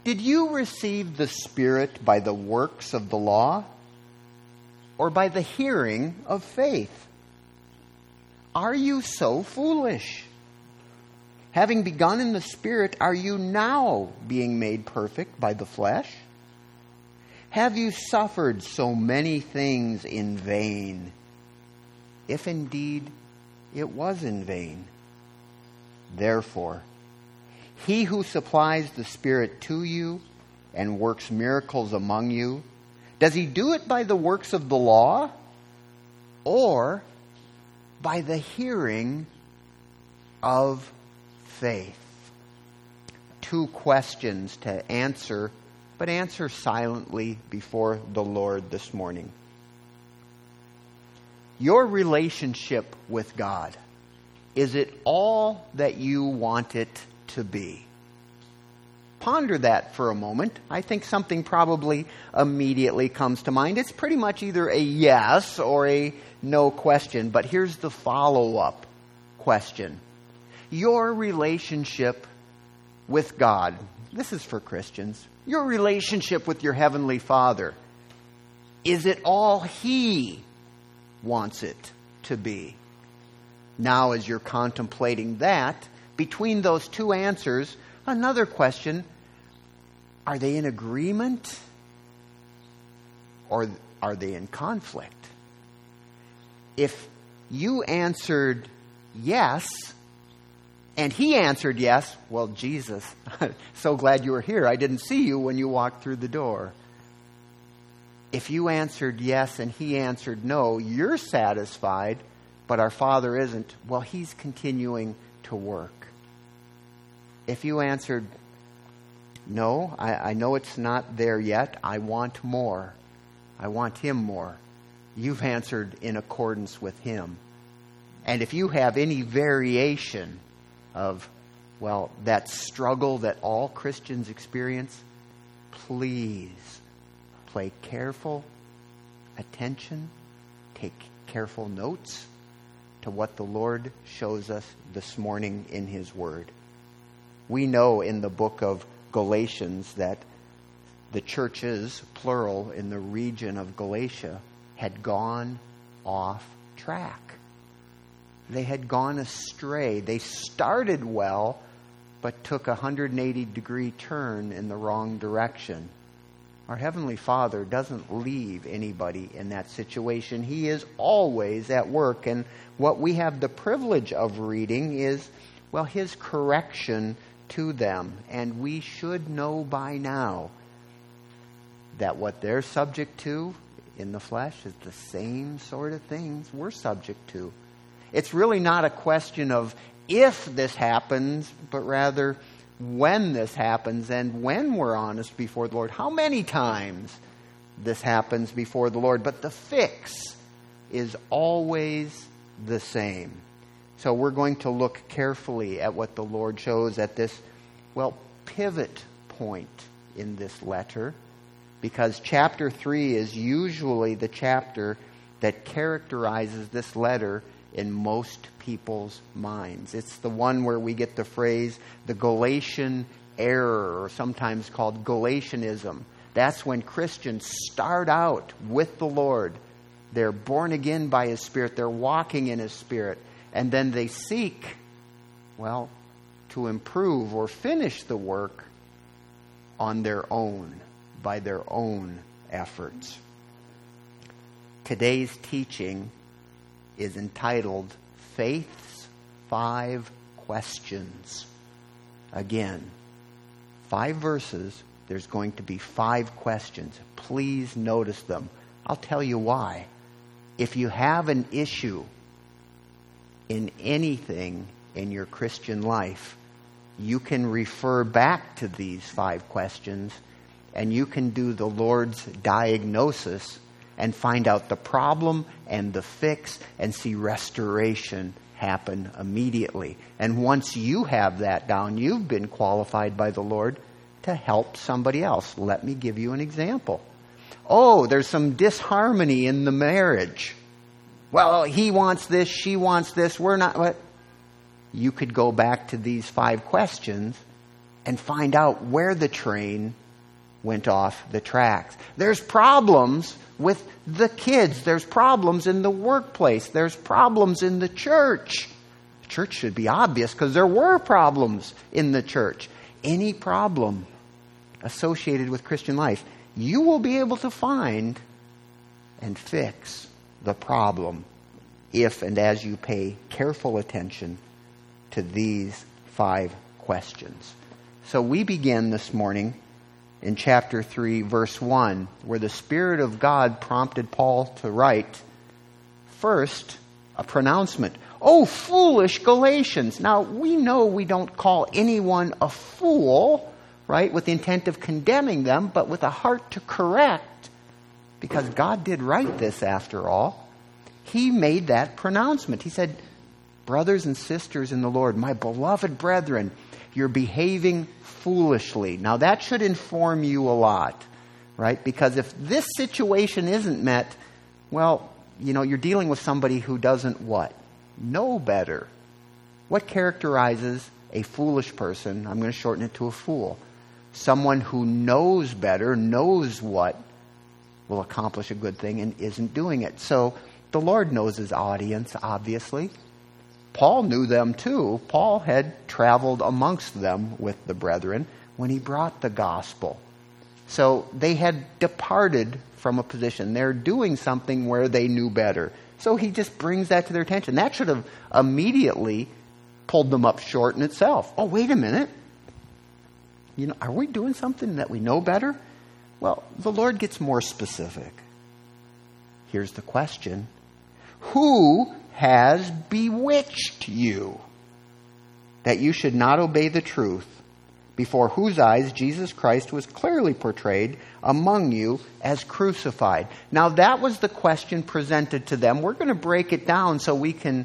Did you receive the Spirit by the works of the law, or by the hearing of faith? Are you so foolish? Having begun in the Spirit, are you now being made perfect by the flesh? Have you suffered so many things in vain? If indeed it was in vain. Therefore, he who supplies the Spirit to you and works miracles among you, does he do it by the works of the law or by the hearing of faith? Two questions to answer, but answer silently before the Lord this morning. Your relationship with God, is it all that you want it to be? Ponder that for a moment. I think something probably immediately comes to mind. It's pretty much either a yes or a no question, but here's the follow-up question. Your relationship with God, this is for Christians, your relationship with your Heavenly Father, is it all He wants it to be? Now, as you're contemplating that, between those two answers, another question, are they in agreement or are they in conflict? If you answered yes, and he answered yes, well, Jesus, so glad you were here. I didn't see you when you walked through the door. If you answered yes and he answered no, you're satisfied, but our Father isn't. Well, he's continuing to work. If you answered no, I know it's not there yet. I want more. I want him more. You've answered in accordance with him. And if you have any variation of, well, that struggle that all Christians experience, please pay careful attention, take careful notes to what the Lord shows us this morning in his word. We know in the book of Galatians that the churches, plural, in the region of Galatia had gone off track. They had gone astray. They started well, but took a 180-degree turn in the wrong direction. Our Heavenly Father doesn't leave anybody in that situation. He is always at work. And what we have the privilege of reading is, well, his correction to them. And we should know by now that what they're subject to in the flesh is the same sort of things we're subject to. It's really not a question of if this happens, but rather when this happens and when we're honest before the Lord. How many times this happens before the Lord. But the fix is always the same. So we're going to look carefully at what the Lord shows at this, well, pivot point in this letter. Because chapter 3 is usually the chapter that characterizes this letter in most people's minds. It's the one where we get the phrase, the Galatian error, or sometimes called Galatianism. That's when Christians start out with the Lord. They're born again by his Spirit. They're walking in his Spirit. And then they seek, well, to improve or finish the work on their own, by their own efforts. Today's teaching is entitled Faith's 5 Questions. Again, 5 verses, there's going to be 5 questions. Please notice them. I'll tell you why. If you have an issue in anything in your Christian life, you can refer back to these 5 questions and you can do the Lord's diagnosis and find out the problem and the fix and see restoration happen immediately. And once you have that down, you've been qualified by the Lord to help somebody else. Let me give you an example. Oh, there's some disharmony in the marriage. Well, he wants this, she wants this, we're not. What? You could go back to these 5 questions and find out where the train went off the tracks. There's problems with the kids. There's problems in the workplace. There's problems in the church. The church should be obvious because there were problems in the church. Any problem associated with Christian life, you will be able to find and fix the problem if and as you pay careful attention to these 5 questions. So we begin this morning in chapter 3, verse 1, where the Spirit of God prompted Paul to write, first, a pronouncement. Oh, foolish Galatians. Now, we know we don't call anyone a fool, right, with the intent of condemning them, but with a heart to correct, because God did write this after all. He made that pronouncement. He said, brothers and sisters in the Lord, my beloved brethren, you're behaving foolishly. Now that should inform you a lot, right? Because if this situation isn't met, well, you're dealing with somebody who doesn't what? Know better. What characterizes a foolish person? I'm going to shorten it to a fool. Someone who knows better, knows what will accomplish a good thing and isn't doing it. So the Lord knows his audience, obviously. Paul knew them too. Paul had traveled amongst them with the brethren when he brought the gospel. So they had departed from a position. They're doing something where they knew better. So he just brings that to their attention. That should have immediately pulled them up short in itself. Oh, wait a minute. Are we doing something that we know better? Well, the Lord gets more specific. Here's the question. Who has bewitched you that you should not obey the truth, before whose eyes Jesus Christ was clearly portrayed among you as crucified? Now that was the question presented to them. We're going to break it down so we can,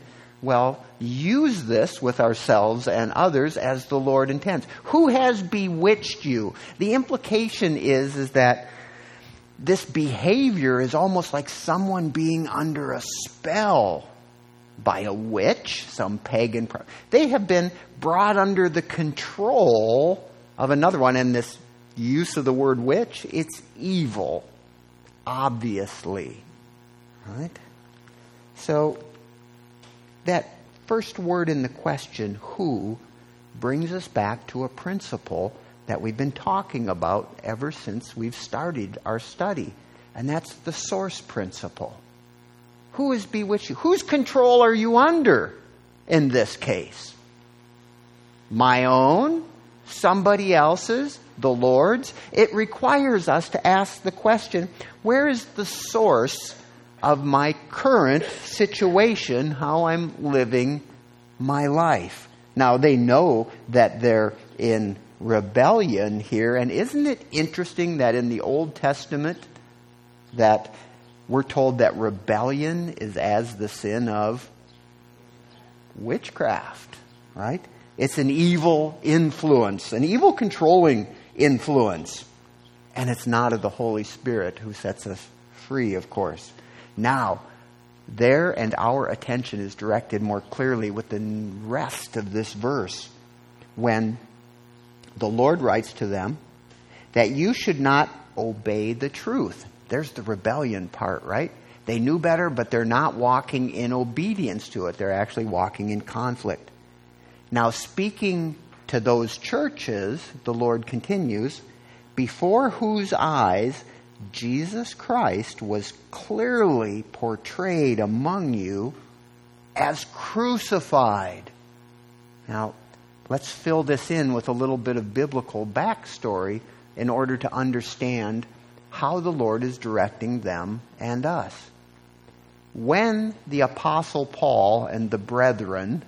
use this with ourselves and others as the Lord intends. Who has bewitched you? The implication is that this behavior is almost like someone being under a spell by a witch, some pagan. They have been brought under the control of another one. And this use of the word witch, it's evil, obviously. Right? So that first word in the question, who, brings us back to a principle that we've been talking about ever since we've started our study. And that's the source principle. Who has bewitched you? Whose control are you under in this case? My own? Somebody else's? The Lord's? It requires us to ask the question, where is the source of my current situation, how I'm living my life? Now, they know that they're in rebellion here, and isn't it interesting that in the Old Testament that we're told that rebellion is as the sin of witchcraft, right? It's an evil influence, an evil controlling influence. And it's not of the Holy Spirit who sets us free, of course. Now, their and our attention is directed more clearly with the rest of this verse when the Lord writes to them that you should not obey the truth. There's the rebellion part, right? They knew better, but they're not walking in obedience to it. They're actually walking in conflict. Now, speaking to those churches, the Lord continues, before whose eyes Jesus Christ was clearly portrayed among you as crucified. Now, let's fill this in with a little bit of biblical backstory in order to understand how the Lord is directing them and us. When the Apostle Paul and the brethren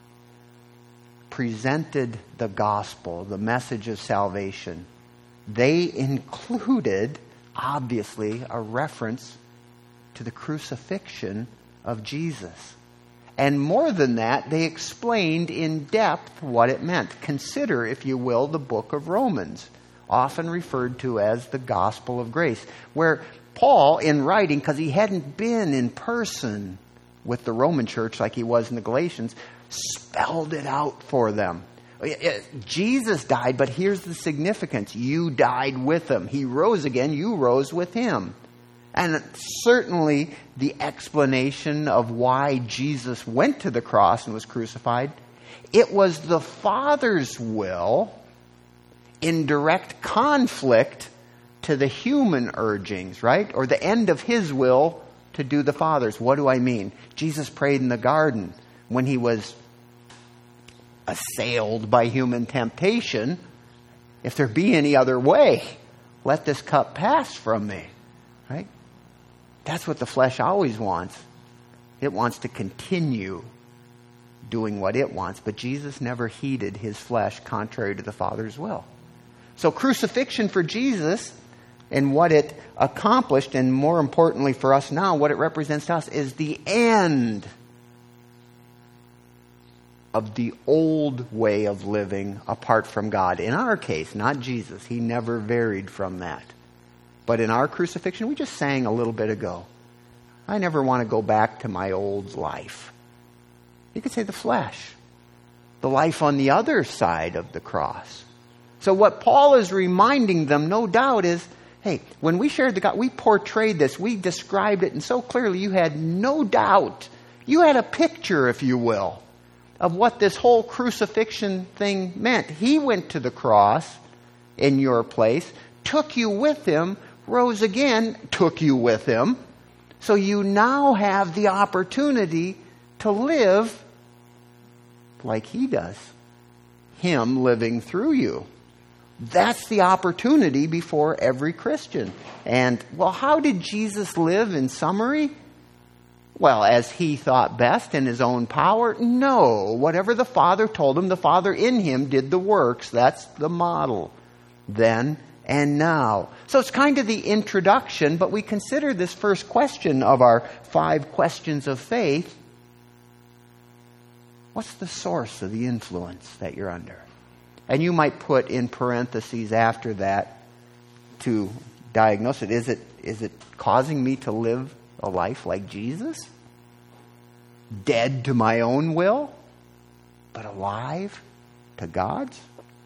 presented the gospel, the message of salvation, they included, obviously, a reference to the crucifixion of Jesus. And more than that, they explained in depth what it meant. Consider, if you will, the book of Romans, often referred to as the gospel of grace, where Paul, in writing, because he hadn't been in person with the Roman church like he was in the Galatians, spelled it out for them. Jesus died, but here's the significance. You died with him. He rose again. You rose with him. And certainly the explanation of why Jesus went to the cross and was crucified, it was the Father's will in direct conflict to the human urgings, right? Or the end of his will to do the Father's. What do I mean? Jesus prayed in the garden when he was assailed by human temptation. If there be any other way, let this cup pass from me, right? That's what the flesh always wants. It wants to continue doing what it wants, but Jesus never heeded his flesh contrary to the Father's will. So crucifixion for Jesus and what it accomplished, and more importantly for us now, what it represents to us, is the end of the old way of living apart from God. In our case, not Jesus. He never varied from that. But in our crucifixion, we just sang a little bit ago, I never want to go back to my old life. You could say the flesh. The life on the other side of the cross. So what Paul is reminding them, no doubt, is, hey, when we shared the gospel, we portrayed this, we described it, and so clearly you had no doubt. You had a picture, if you will, of what this whole crucifixion thing meant. He went to the cross in your place, took you with him, rose again, took you with him. So you now have the opportunity to live like he does. Him living through you. That's the opportunity before every Christian. And, well, how did Jesus live in summary? Well, as he thought best in his own power? No. Whatever the Father told him, the Father in him did the works. That's the model. Then and now. So it's kind of the introduction, but we consider this first question of our 5 questions of faith. What's the source of the influence that you're under? And you might put in parentheses after that to diagnose it. Is it causing me to live a life like Jesus? Dead to my own will, but alive to God's?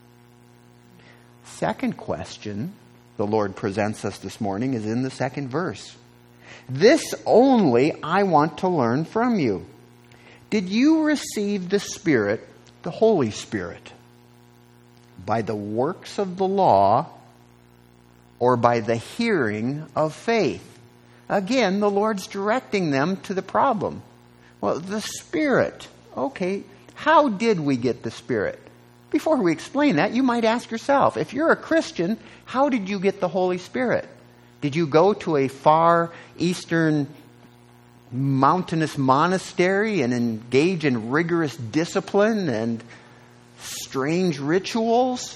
Second question the Lord presents us this morning is in the second verse. This only I want to learn from you. Did you receive the Spirit, the Holy Spirit, by the works of the law or by the hearing of faith? Again, the Lord's directing them to the problem. Well, the Spirit. Okay, how did we get the Spirit? Before we explain that, you might ask yourself, if you're a Christian, how did you get the Holy Spirit? Did you go to a far eastern mountainous monastery and engage in rigorous discipline and strange rituals?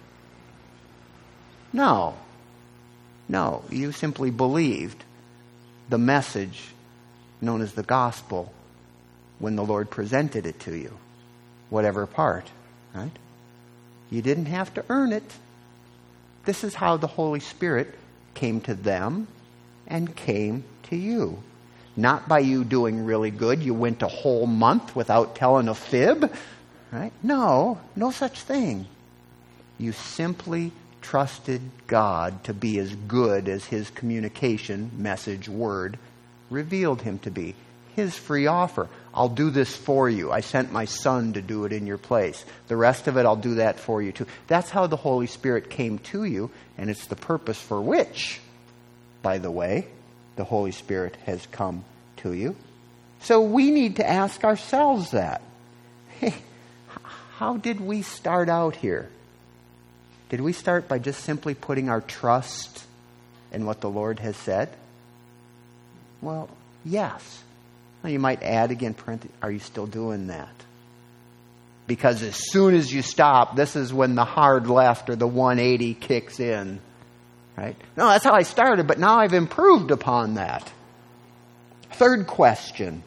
No. You simply believed the message known as the gospel when the Lord presented it to you, whatever part, right? You didn't have to earn it. This is how the Holy Spirit came to them and came to you. Not by you doing really good. You went a whole month without telling a fib, right? No such thing. You simply trusted God to be as good as his communication, message, word revealed him to be. His free offer. I'll do this for you. I sent my Son to do it in your place. The rest of it, I'll do that for you too. That's how the Holy Spirit came to you, and it's the purpose for which, by the way, the Holy Spirit has come to you. So we need to ask ourselves that. Hey, how did we start out here? Did we start by just simply putting our trust in what the Lord has said? Well, yes. Now you might add again, are you still doing that? Because as soon as you stop, this is when the hard left or the 180 kicks in. Right? No, that's how I started, but now I've improved upon that. Third question.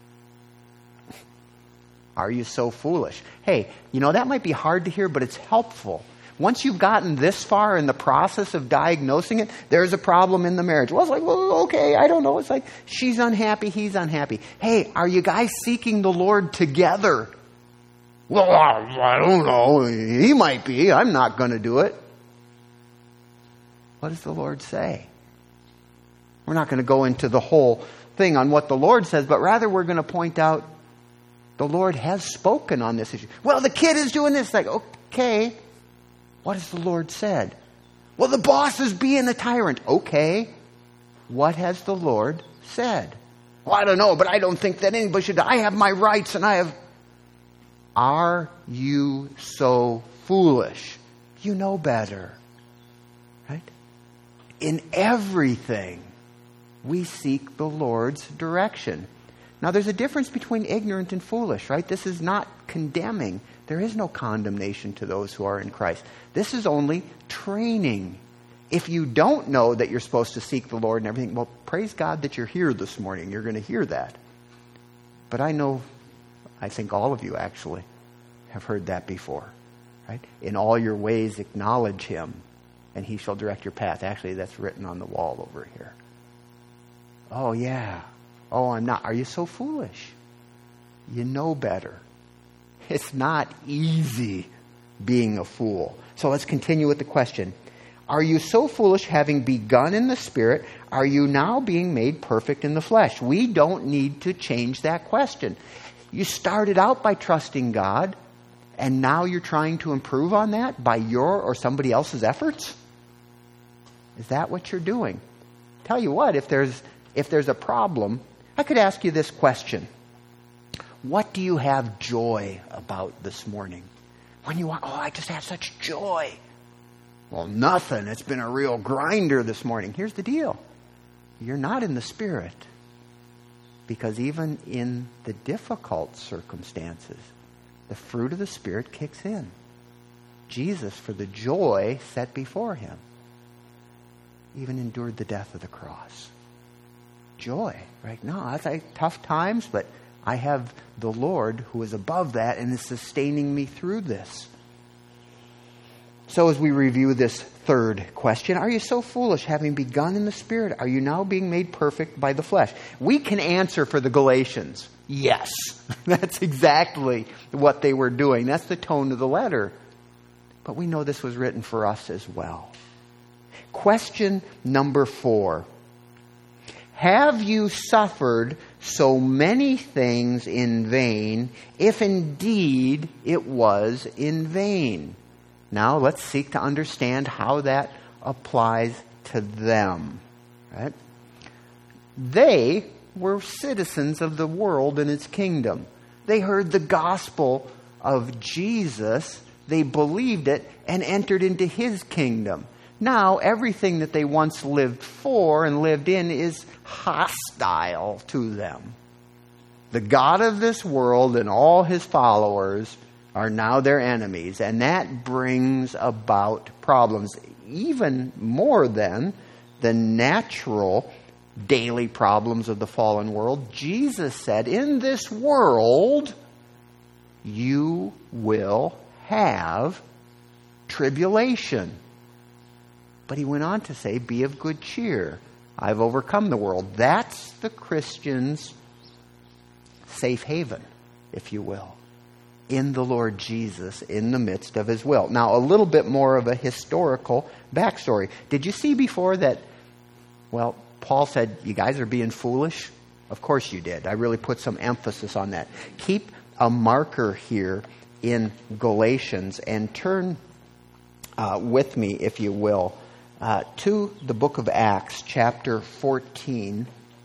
Are you so foolish? Hey, that might be hard to hear, but it's helpful. Once you've gotten this far in the process of diagnosing it, there's a problem in the marriage. Well, it's like, okay, I don't know. It's like, she's unhappy, he's unhappy. Hey, are you guys seeking the Lord together? Well, I don't know. He might be. I'm not going to do it. What does the Lord say? We're not going to go into the whole thing on what the Lord says, but rather we're going to point out the Lord has spoken on this issue. Well, the kid is doing this. Like, okay, what has the Lord said? Well, the boss is being a tyrant. Okay, what has the Lord said? Well, I don't know, but I don't think that anybody should. I have my rights and I have... Are you so foolish? You know better. Right? In everything, we seek the Lord's direction. Now, there's a difference between ignorant and foolish, right? This is not condemning. There is no condemnation to those who are in Christ. This is only training. If you don't know that you're supposed to seek the Lord and everything, well, praise God that you're here this morning. You're going to hear that. But I think all of you actually have heard that before, right? In all your ways, acknowledge Him, and He shall direct your path. Actually, that's written on the wall over here. Oh, yeah. Oh, I'm not. Are you so foolish? You know better. It's not easy being a fool. So let's continue with the question. Are you so foolish, having begun in the Spirit, are you now being made perfect in the flesh? We don't need to change that question. You started out by trusting God, and now you're trying to improve on that by your or somebody else's efforts? Is that what you're doing? Tell you what, if there's a problem, I could ask you this question. What do you have joy about this morning? When you want, I just have such joy. Well, nothing. It's been a real grinder this morning. Here's the deal. You're not in the Spirit. Because even in the difficult circumstances, the fruit of the Spirit kicks in. Jesus, for the joy set before Him, even endured the death of the cross. Joy, right? No, that's like tough times, but I have the Lord who is above that and is sustaining me through this. So as we review this third question, are you so foolish, having begun in the Spirit? Are you now being made perfect by the flesh? We can answer for the Galatians. Yes, that's exactly what they were doing. That's the tone of the letter. But we know this was written for us as well. Question number 4. Have you suffered so many things in vain, if indeed it was in vain? Now let's seek to understand how that applies to them. Right? They were citizens of the world and its kingdom. They heard the gospel of Jesus, they believed it, and entered into His kingdom. Now everything that they once lived for and lived in is hostile to them. The God of this world and all His followers are now their enemies, and that brings about problems even more than the natural daily problems of the fallen world. Jesus said, in this world you will have tribulation. But He went on to say, be of good cheer. I've overcome the world. That's the Christian's safe haven, if you will, in the Lord Jesus, in the midst of His will. Now, a little bit more of a historical backstory. Did you see before that, well, Paul said, you guys are being foolish? Of course you did. I really put some emphasis on that. Keep a marker here in Galatians and turn with me, if you will, to the book of Acts, chapter 14.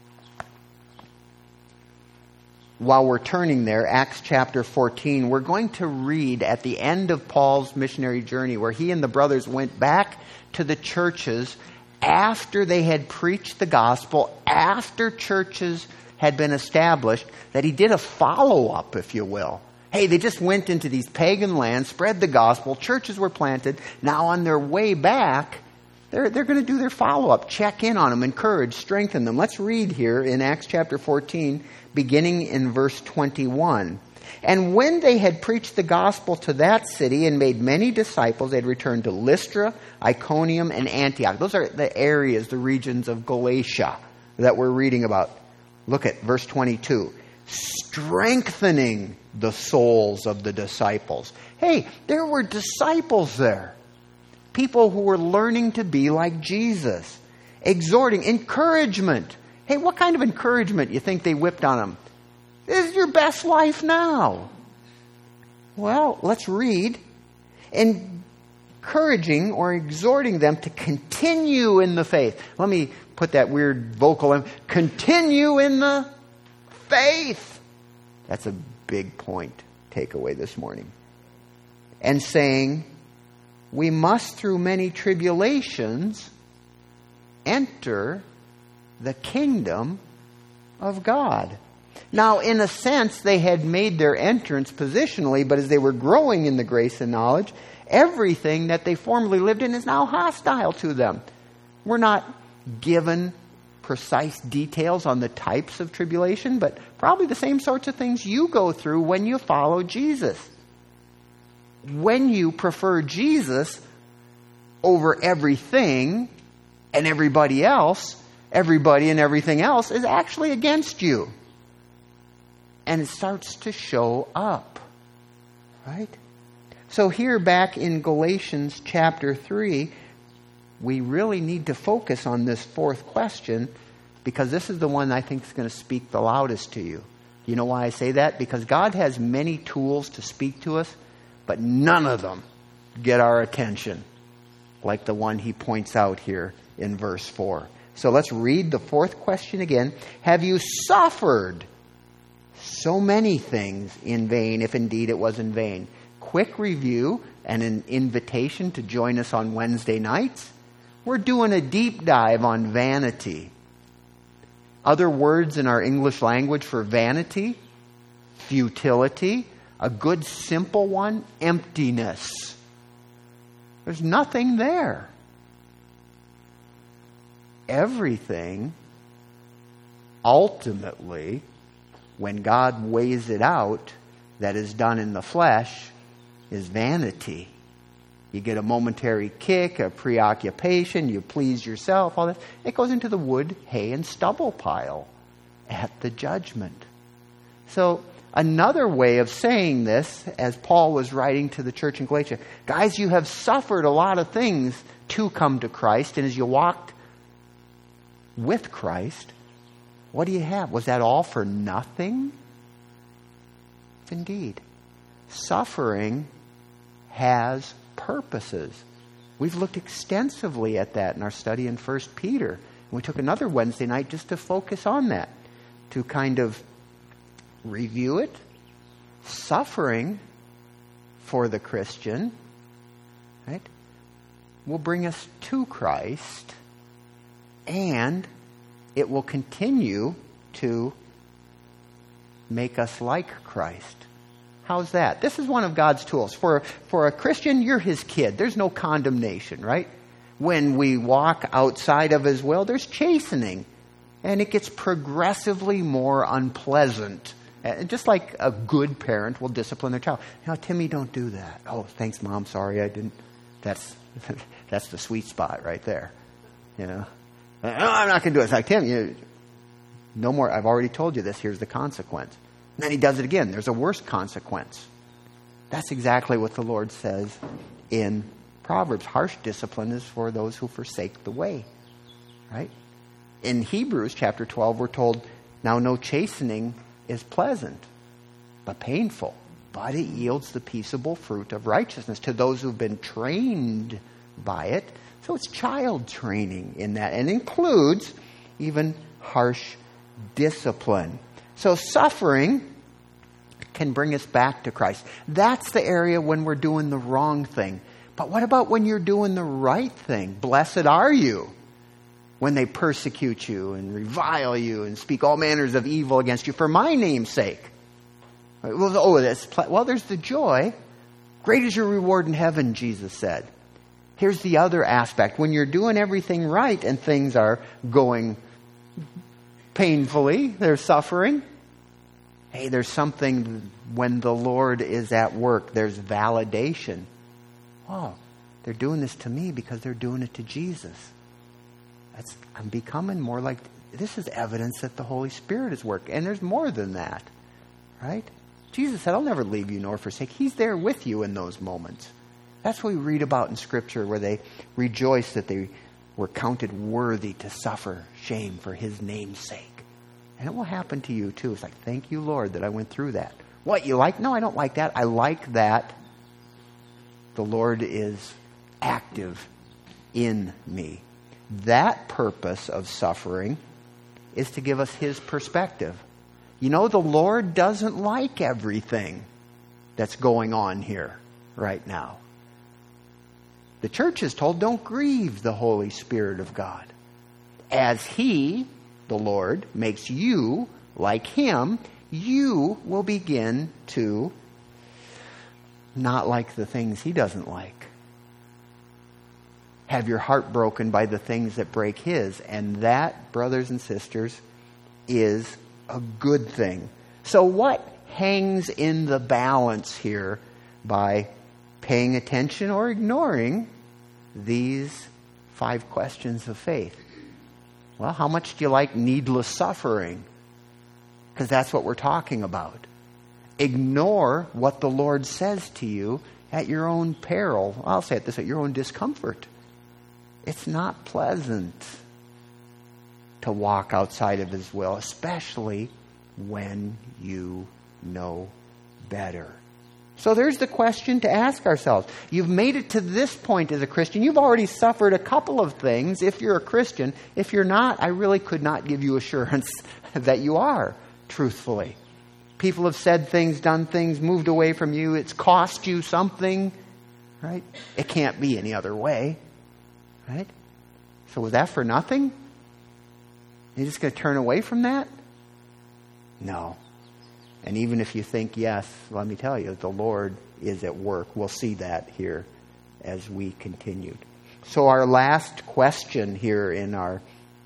While we're turning there, Acts chapter 14, we're going to read at the end of Paul's missionary journey where he and the brothers went back to the churches after they had preached the gospel, after churches had been established, that he did a follow-up, if you will. Hey, they just went into these pagan lands, spread the gospel, churches were planted. Now on their way back, they're going to do their follow-up, check in on them, encourage, strengthen them. Let's read here in Acts chapter 14, beginning in verse 21. And when they had preached the gospel to that city and made many disciples, they had returned to Lystra, Iconium, and Antioch. Those are the areas, the regions of Galatia that we're reading about. Look at verse 22. Strengthening the souls of the disciples. Hey, there were disciples there. People who were learning to be like Jesus. Exhorting, encouragement. Hey, what kind of encouragement you think they whipped on them? This is your best life now. Well, let's read. Encouraging or exhorting them to continue in the faith. Let me put that weird vocal in. Continue in the faith. That's a big point takeaway this morning. And saying, we must through many tribulations enter the kingdom of God. Now, in a sense, they had made their entrance positionally, but as they were growing in the grace and knowledge, everything that they formerly lived in is now hostile to them. We're not given precise details on the types of tribulation, but probably the same sorts of things you go through when you follow Jesus. When you prefer Jesus over everything and everybody else, everybody and everything else is actually against you. And it starts to show up. Right? So here back in Galatians chapter 3, we really need to focus on this fourth question, because this is the one I think is going to speak the loudest to you. You know why I say that? Because God has many tools to speak to us, but none of them get our attention, like the one he points out here in verse 4. So let's read the fourth question again. Have you suffered so many things in vain, if indeed it was in vain? Quick review and an invitation to join us on Wednesday nights. We're doing a deep dive on vanity. Other words in our English language for vanity, futility, a good simple one, emptiness. There's nothing there. Everything, ultimately, when God weighs it out, that is done in the flesh, is vanity. You get a momentary kick, a preoccupation, you please yourself, all that. It goes into the wood, hay, and stubble pile at the judgment. So, another way of saying this, as Paul was writing to the church in Galatia, guys, you have suffered a lot of things to come to Christ, and as you walked with Christ, what do you have? Was that all for nothing? Indeed. Suffering has purposes. We've looked extensively at that in our study in 1 Peter. We took another Wednesday night just to focus on that, to kind of review it. Suffering for the Christian, right, will bring us to Christ, and it will continue to make us like Christ. How's that? This is one of God's tools. For a Christian, you're his kid. There's no condemnation, right? When we walk outside of his will, there's chastening. And it gets progressively more unpleasant. Just like a good parent will discipline their child. Now, Timmy, don't do that. Oh, thanks, Mom. Sorry, I didn't. That's the sweet spot right there. You know? No, I'm not going to do it. It's like, Tim, no more. I've already told you this. Here's the consequence. And then he does it again. There's a worse consequence. That's exactly what the Lord says in Proverbs. Harsh discipline is for those who forsake the way. Right? In Hebrews chapter 12, we're told, now no chastening is pleasant, but painful. But it yields the peaceable fruit of righteousness to those who've been trained by it. So it's child training in that, and includes even harsh discipline. So suffering can bring us back to Christ. That's the area when we're doing the wrong thing. But what about when you're doing the right thing? Blessed are you when they persecute you and revile you and speak all manners of evil against you for my name's sake. Well, there's the joy. Great is your reward in heaven, Jesus said. Here's the other aspect. When you're doing everything right and things are going painfully, there's suffering. Hey, there's something when the Lord is at work. There's validation. Oh, they're doing this to me because they're doing it to Jesus. I'm becoming more like, this is evidence that the Holy Spirit is working. And there's more than that, right? Jesus said, I'll never leave you nor forsake. He's there with you in those moments. That's what we read about in Scripture, where they rejoice that they were counted worthy to suffer shame for His name's sake. And it will happen to you too. It's like, thank you, Lord, that I went through that. What, you like? No, I don't like that. I like that the Lord is active in me. That purpose of suffering is to give us His perspective. You know, the Lord doesn't like everything that's going on here right now. The church is told, don't grieve the Holy Spirit of God. As He, the Lord, makes you like Him, you will begin to not like the things He doesn't like. Have your heart broken by the things that break His. And that, brothers and sisters, is a good thing. So what hangs in the balance here by paying attention or ignoring these 5 questions of faith? Well, how much do you like needless suffering? Because that's what we're talking about. Ignore what the Lord says to you at your own peril. I'll say it this way, your own discomfort. It's not pleasant to walk outside of His will, especially when you know better. So there's the question to ask ourselves. You've made it to this point as a Christian. You've already suffered a couple of things if you're a Christian. If you're not, I really could not give you assurance that you are, truthfully. People have said things, done things, moved away from you. It's cost you something, right? It can't be any other way, right? So was that for nothing? You're just going to turn away from that? No. And even if you think yes, let me tell you, the Lord is at work. We'll see that here as we continued. So our last question here in our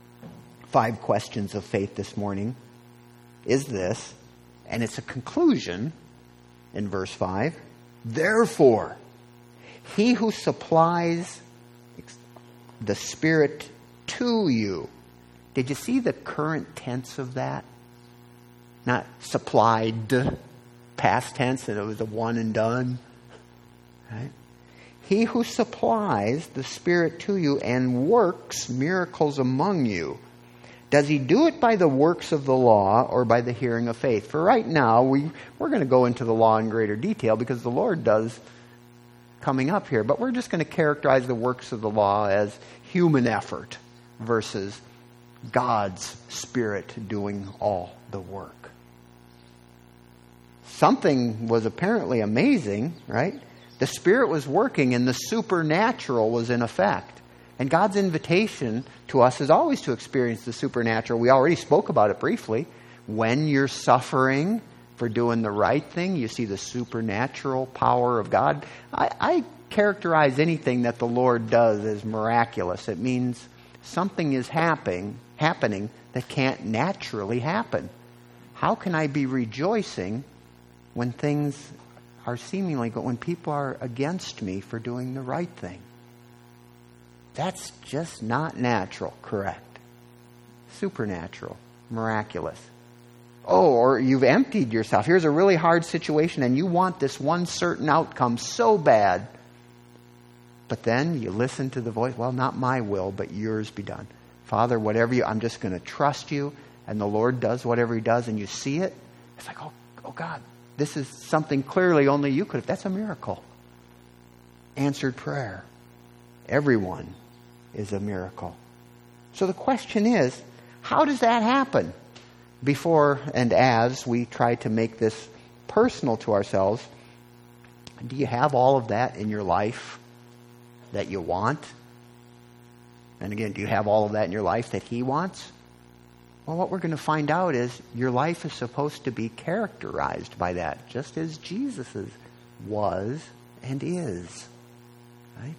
5 questions of faith this morning is this, and it's a conclusion in verse 5. Therefore, He who supplies the Spirit to you. Did you see the current tense of that? Not supplied, past tense, and it was a one and done. Right? He who supplies the Spirit to you and works miracles among you. Does He do it by the works of the law or by the hearing of faith? For right now, we're going to go into the law in greater detail because the Lord does coming up here. But we're just going to characterize the works of the law as human effort versus God's Spirit doing all the work. Something was apparently amazing, right? The Spirit was working and the supernatural was in effect. And God's invitation to us is always to experience the supernatural. We already spoke about it briefly. When you're suffering for doing the right thing, you see the supernatural power of God. I characterize anything that the Lord does as miraculous. It means something is happening that can't naturally happen. How can I be rejoicing when things are seemingly, but when people are against me for doing the right thing? That's just not natural, correct? Supernatural, miraculous. Oh, or you've emptied yourself. Here's a really hard situation and you want this one certain outcome so bad. But then you listen to the voice, well, not my will, but yours be done. Father, whatever I'm just going to trust you. And the Lord does whatever He does and you see it. It's like, oh God, this is something clearly only you could have. That's a miracle. Answered prayer. Everyone is a miracle. So the question is, how does that happen? Before and as we try to make this personal to ourselves, do you have all of that in your life that you want? And again, do you have all of that in your life that He wants? Well, what we're going to find out is your life is supposed to be characterized by that, just as Jesus's was and is. Right?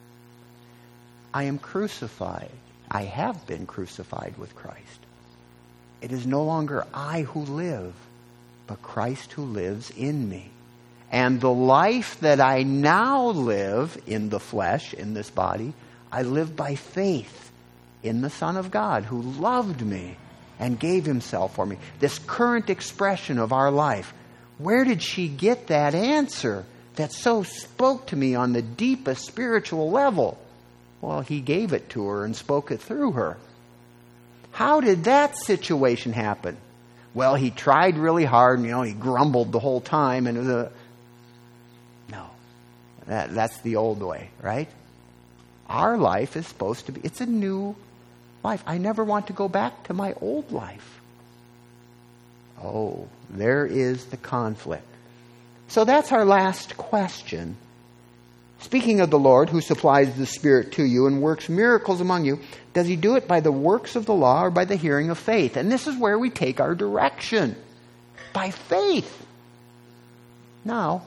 I am crucified. I have been crucified with Christ. It is no longer I who live, but Christ who lives in me. And the life that I now live in the flesh, in this body, I live by faith in the Son of God who loved me and gave Himself for me. This current expression of our life, Where did she get that answer that so spoke to me on the deepest spiritual level? Well, He gave it to her and spoke it through her. How did that situation happen? Well, he tried really hard, and, he grumbled the whole time, and no. That's the old way, right? Our life is supposed to be, it's a new life. I never want to go back to my old life. Oh, there is the conflict. So that's our last question. Speaking of the Lord who supplies the Spirit to you and works miracles among you, does He do it by the works of the law or by the hearing of faith? And this is where we take our direction. By faith. Now,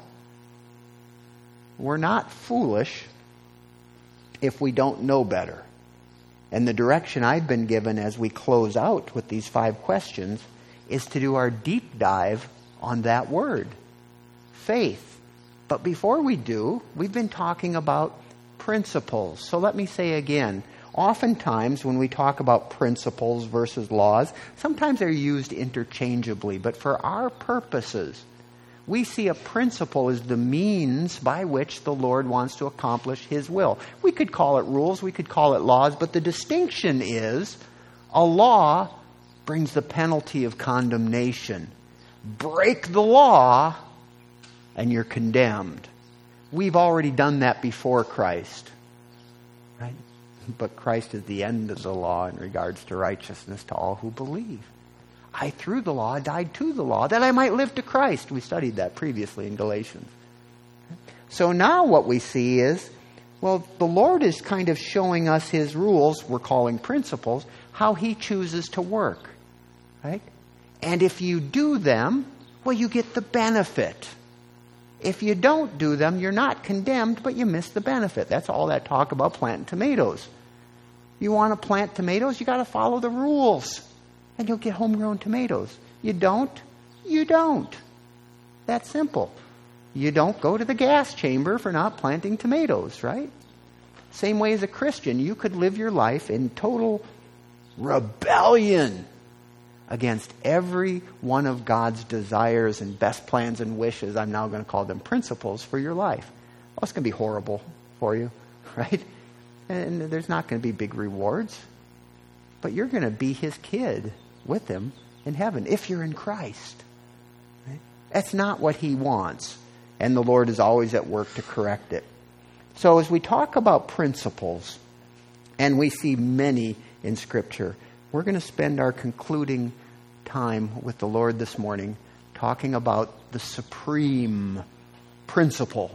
we're not foolish if we don't know better. And the direction I've been given as we close out with these 5 questions is to do our deep dive on that word, faith. But before we do, we've been talking about principles. So let me say again, oftentimes when we talk about principles versus laws, sometimes they're used interchangeably. But for our purposes, we see a principle as the means by which the Lord wants to accomplish His will. We could call it rules, we could call it laws, but the distinction is a law brings the penalty of condemnation. Break the law, and you're condemned. We've already done that before Christ. Right? But Christ is the end of the law in regards to righteousness to all who believe. I, through the law, died to the law, that I might live to Christ. We studied that previously in Galatians. So now what we see is, well, the Lord is kind of showing us His rules, we're calling principles, how He chooses to work. Right? And if you do them, well, you get the benefit. If you don't do them, you're not condemned, but you miss the benefit. That's all that talk about planting tomatoes. You want to plant tomatoes, you got to follow the rules. And you'll get homegrown tomatoes. You don't, you don't. That's simple. You don't go to the gas chamber for not planting tomatoes, right? Same way as a Christian, you could live your life in total rebellion against every one of God's desires and best plans and wishes. I'm now going to call them principles for your life. Well, it's going to be horrible for you, right? And there's not going to be big rewards. But you're going to be His kid with Him in heaven if you're in Christ. Right? That's not what He wants. And the Lord is always at work to correct it. So as we talk about principles, and we see many in Scripture, we're going to spend our concluding time with the Lord this morning talking about the supreme principle.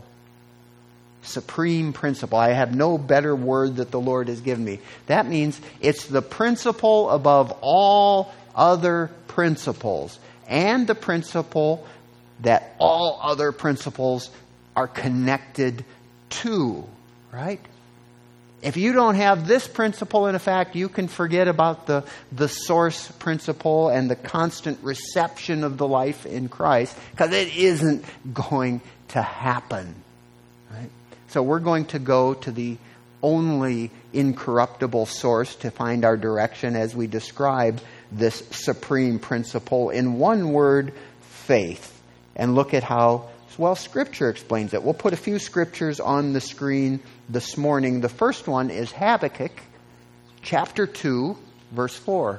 Supreme principle. I have no better word that the Lord has given me. That means it's the principle above all other principles, and the principle that all other principles are connected to, right? If you don't have this principle in effect, you can forget about the source principle and the constant reception of the life in Christ, because it isn't going to happen. Right? So we're going to go to the only incorruptible source to find our direction as we describe this supreme principle in one word, faith. And look at how, well, Scripture explains it. We'll put a few scriptures on the screen this morning. The first one is Habakkuk, chapter 2, verse 4.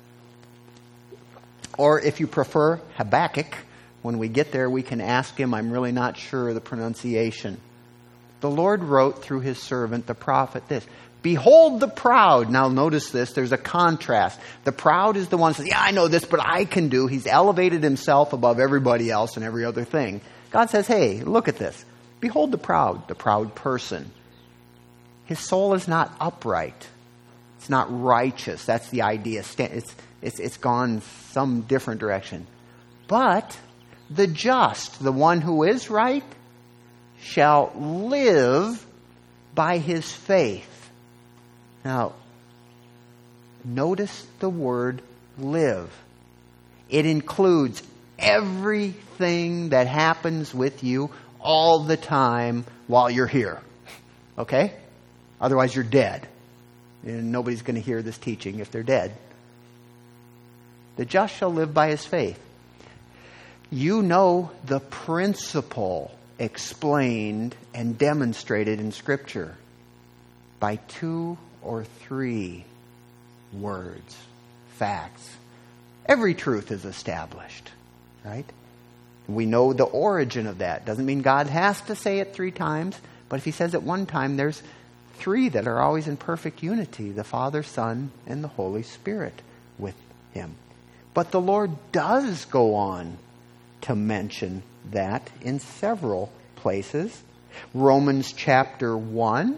Or if you prefer, Habakkuk. When we get there, we can ask him. I'm really not sure of the pronunciation. The Lord wrote through His servant, the prophet, this. Behold the proud. Now notice this, there's a contrast. The proud is the one who says, yeah, I know this, but I can do. He's elevated himself above everybody else and every other thing. God says, hey, look at this. Behold the proud person. His soul is not upright. It's not righteous. That's the idea. It's gone some different direction. But the just, the one who is right, shall live by his faith. Now, notice the word live. It includes everything that happens with you all the time while you're here. Okay? Otherwise you're dead. And nobody's going to hear this teaching if they're dead. The just shall live by his faith. You know the principle explained and demonstrated in Scripture by 2 or 3 words, facts. Every truth is established, right? We know the origin of that. Doesn't mean God has to say it 3 times, but if he says it one time, there's 3 that are always in perfect unity, the Father, Son, and the Holy Spirit with him. But the Lord does go on to mention that in several places. Romans chapter 1,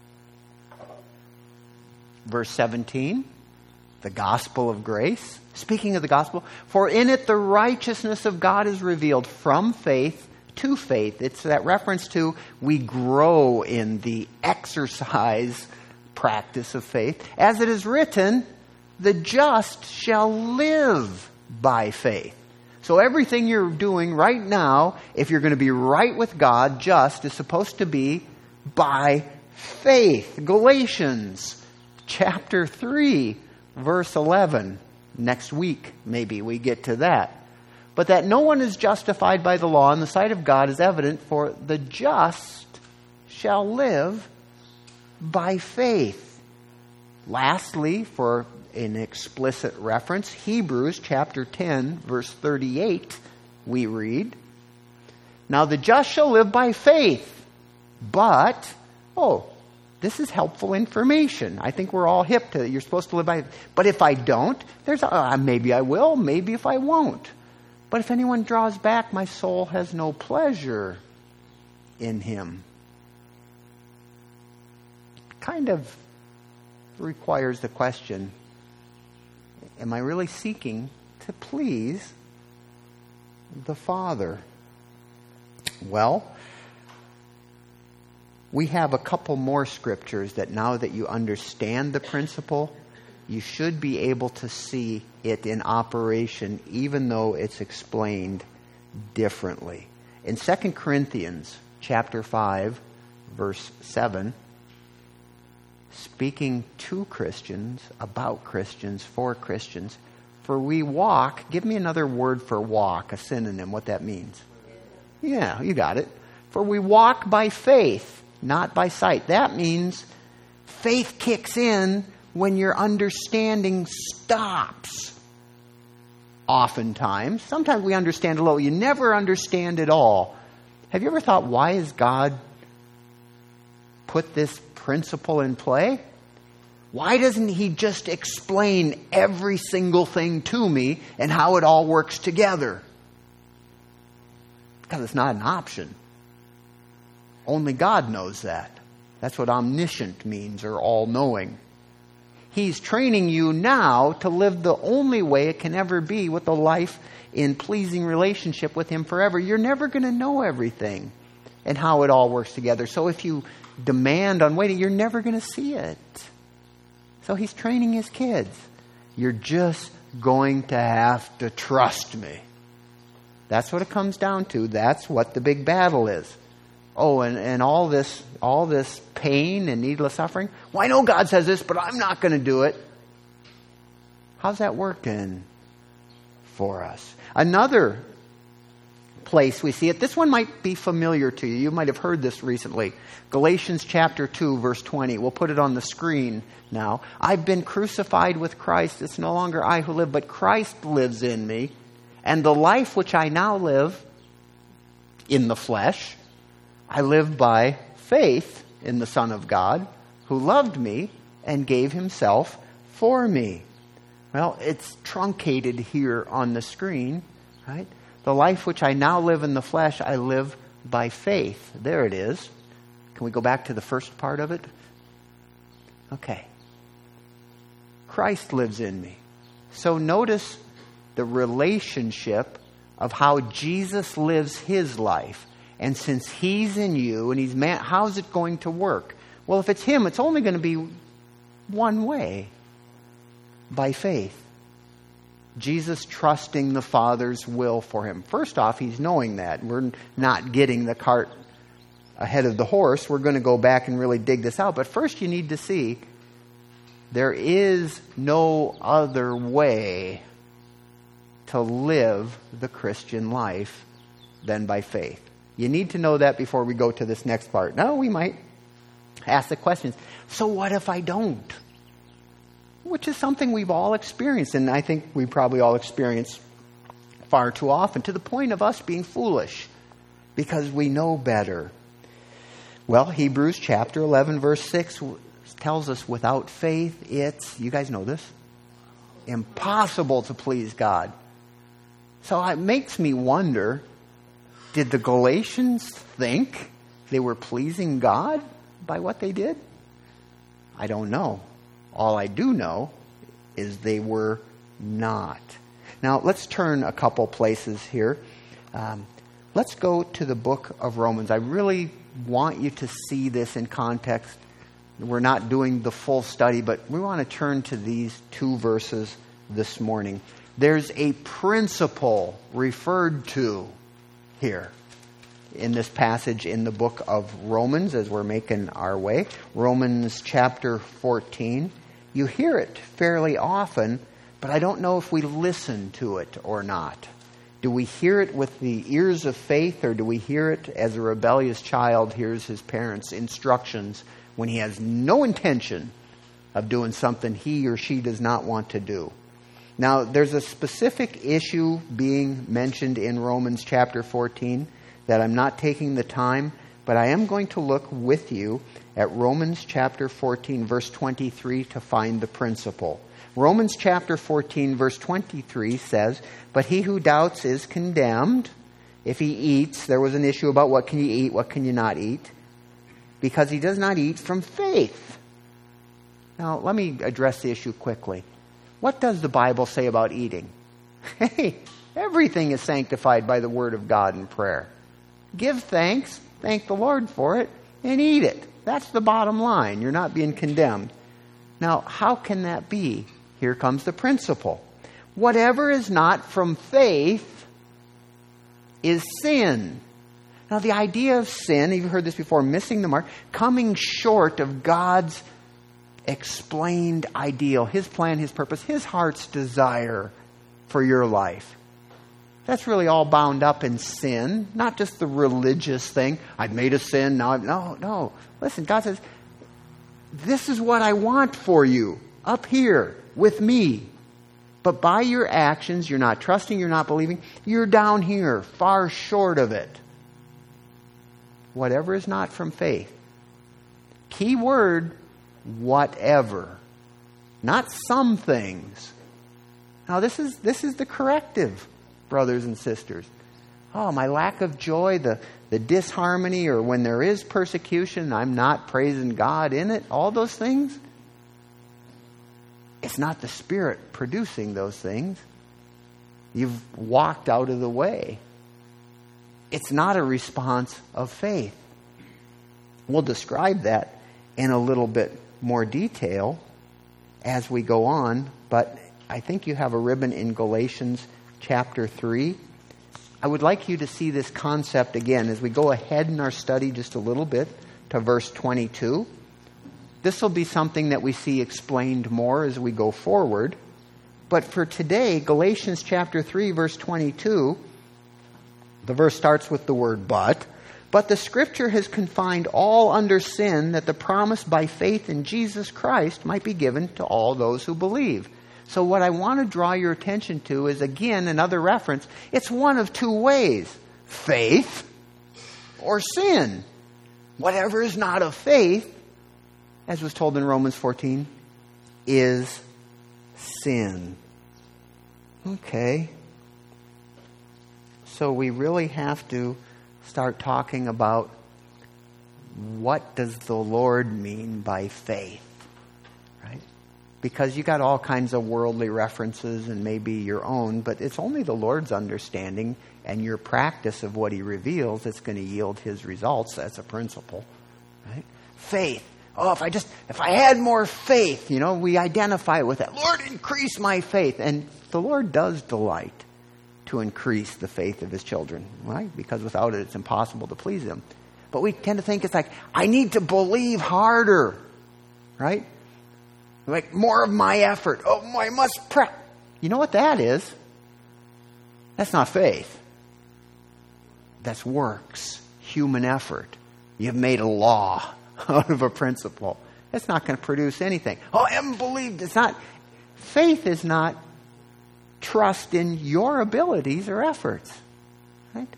verse 17, the gospel of grace. Speaking of the gospel, for in it the righteousness of God is revealed from faith to faith. It's that reference to we grow in the exercise practice of faith. As it is written, the just shall live by faith. So everything you're doing right now, if you're going to be right with God, just, is supposed to be by faith. Galatians chapter 3, verse 11. Next week, maybe we get to that. But that no one is justified by the law in the sight of God is evident, for the just shall live by faith. Lastly, for an explicit reference, Hebrews chapter 10, verse 38, we read, now the just shall live by faith, but, this is helpful information. I think we're all hip to it. You're supposed to live by faith. But if I don't, maybe I will, maybe if I won't. But if anyone draws back, my soul has no pleasure in him. Kind of requires the question, am I really seeking to please the Father? Well, we have a couple more scriptures that now that you understand the principle, you should be able to see it in operation even though it's explained differently. In 2 Corinthians chapter 5, verse 7, speaking to Christians, about Christians, for Christians, for we walk, give me another word for walk, a synonym, what that means. Yeah, you got it. For we walk by faith, not by sight. That means faith kicks in when your understanding stops. Oftentimes. Sometimes we understand a little. You never understand it all. Have you ever thought, why has God put this principle in play? Why doesn't he just explain every single thing to me and how it all works together? Because it's not an option. Only God knows that. That's what omniscient means, or all-knowing. He's training you now to live the only way it can ever be, with a life in pleasing relationship with him forever. You're never going to know everything and how it all works together. So if you demand on waiting, you're never going to see it. So he's training his kids. You're just going to have to trust me. That's what it comes down to. That's what the big battle is. Oh, and all this pain and needless suffering. Well, I know God says this, but I'm not going to do it. How's that working for us? Another place we see it, this one might be familiar to you. You might have heard this recently. Galatians chapter 2, verse 20. We'll put it on the screen now. I've been crucified with Christ. It's no longer I who live, but Christ lives in me. And the life which I now live in the flesh, I live by faith in the Son of God, who loved me and gave himself for me. Well, it's truncated here on the screen, right? The life which I now live in the flesh, I live by faith. There it is. Can we go back to the first part of it? Okay. Christ lives in me. So notice the relationship of how Jesus lives his life. And since he's in you and he's man, how's it going to work? Well, if it's him, it's only going to be one way. By faith. Jesus trusting the Father's will for him. First off, he's knowing that. We're not getting the cart ahead of the horse. We're going to go back and really dig this out. But first you need to see there is no other way to live the Christian life than by faith. You need to know that before we go to this next part. Now, we might ask the questions, so what if I don't? Which is something we've all experienced, and I think we probably all experience far too often, to the point of us being foolish because we know better. Well, Hebrews chapter 11, verse 6 tells us without faith, it's, you guys know this, impossible to please God. So it makes me wonder, did the Galatians think they were pleasing God by what they did? I don't know. All I do know is they were not. Now, let's turn a couple places here. Let's go to the book of Romans. I really want you to see this in context. We're not doing the full study, but we want to turn to these two verses this morning. There's a principle referred to here in this passage in the book of Romans as we're making our way. Romans chapter 14. You hear it fairly often, but I don't know if we listen to it or not. Do we hear it with the ears of faith, or do we hear it as a rebellious child hears his parents' instructions when he has no intention of doing something he or she does not want to do? Now, there's a specific issue being mentioned in Romans chapter 14 that I'm not taking the time, but I am going to look with you at Romans chapter 14, verse 23 to find the principle. Romans chapter 14, verse 23 says, "But he who doubts is condemned if he eats." There was an issue about what can you eat, what can you not eat, because he does not eat from faith. Now, let me address the issue quickly. What does the Bible say about eating? Hey, everything is sanctified by the word of God and prayer. Give thanks, thank the Lord for it, and eat it. That's the bottom line. You're not being condemned. Now, how can that be? Here comes the principle. Whatever is not from faith is sin. Now, the idea of sin, you've heard this before, missing the mark, coming short of God's explained ideal, His plan, His purpose, His heart's desire for your life. That's really all bound up in sin, not just the religious thing. I've made a sin, now no. Listen, God says, this is what I want for you up here with me. But by your actions, you're not trusting, you're not believing, you're down here, far short of it. Whatever is not from faith. Key word, whatever. Not some things. Now this is the corrective, brothers and sisters. Oh, my lack of joy, the disharmony, or when there is persecution, I'm not praising God in it. All those things. It's not the Spirit producing those things. You've walked out of the way. It's not a response of faith. We'll describe that in a little bit more detail as we go on, but I think you have a ribbon in Galatians chapter 3. I would like you to see this concept again as we go ahead in our study just a little bit to verse 22. This will be something that we see explained more as we go forward. But for today, Galatians chapter 3, verse 22, the verse starts with the word but. But the Scripture has confined all under sin, that the promise by faith in Jesus Christ might be given to all those who believe. So what I want to draw your attention to is, again, another reference. It's one of two ways. Faith or sin. Whatever is not of faith, as was told in Romans 14, is sin. Okay. So we really have to start talking about what does the Lord mean by faith, right? Because you got all kinds of worldly references and maybe your own, but it's only the Lord's understanding and your practice of what He reveals that's going to yield His results. That's a principle, right? Faith. Oh, if I had more faith, we identify with that. Lord, increase my faith. And the Lord does delight to increase the faith of His children, right? Because without it, it's impossible to please Him. But we tend to think it's like, I need to believe harder, right? Like more of my effort. Oh, I must pray. You know what that is? That's not faith. That's works, human effort. You've made a law out of a principle. That's not going to produce anything. Oh, I haven't believed. It's not. Faith is not trust in your abilities or efforts. Right?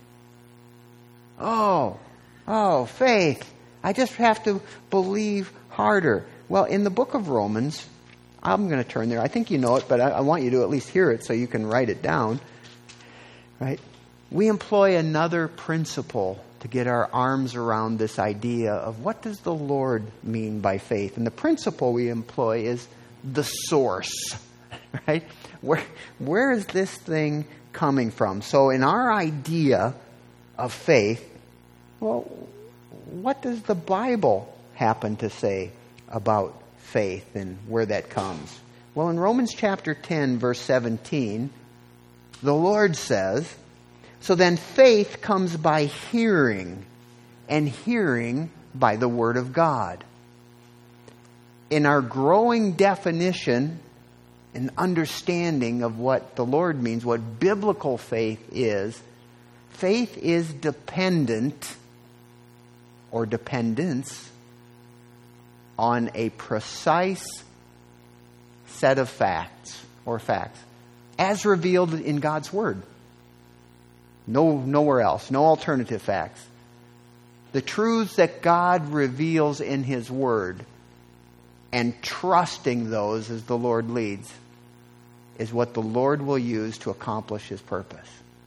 Oh, faith. I just have to believe harder. Well, in the book of Romans, I'm going to turn there. I think you know it, but I want you to at least hear it so you can write it down. Right? We employ another principle to get our arms around this idea of what does the Lord mean by faith. And the principle we employ is the source. Right? Where is this thing coming from? So in our idea of faith, well, what does the Bible happen to say about faith and where that comes? Well, in Romans chapter 10, verse 17, the Lord says, "So then faith comes by hearing, and hearing by the word of God." In our growing definition and understanding of what the Lord means, what biblical faith is dependent or dependence on a precise set of facts as revealed in God's Word. Nowhere else. No alternative facts. The truths that God reveals in His Word and trusting those as the Lord leads is what the Lord will use to accomplish His purpose.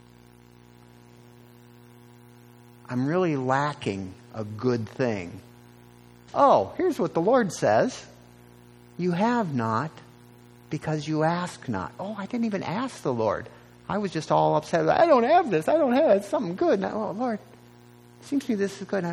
I'm really lacking a good thing. Oh, here's what the Lord says. You have not because you ask not. Oh, I didn't even ask the Lord. I was just all upset. I don't have this. I don't have it. It's something good. And oh, Lord, it seems to me this is good.